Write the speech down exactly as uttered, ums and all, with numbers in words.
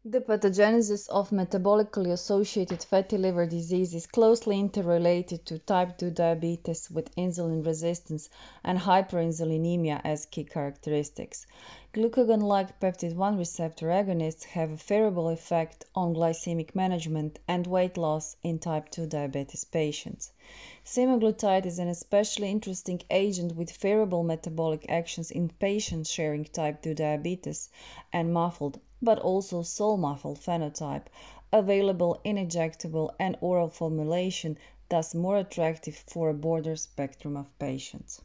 The pathogenesis of metabolically associated fatty liver disease is closely interrelated to type two diabetes with insulin resistance and hyperinsulinemia as key characteristics. Glucagon-like peptide one receptor agonists have a favorable effect on glycemic management and weight loss in type two diabetes patients. Semaglutide is an especially interesting agent with favorable metabolic actions in patients sharing type two diabetes and muffled but also soul-muffled phenotype, available in injectable and oral formulation, thus more attractive for a broader spectrum of patients.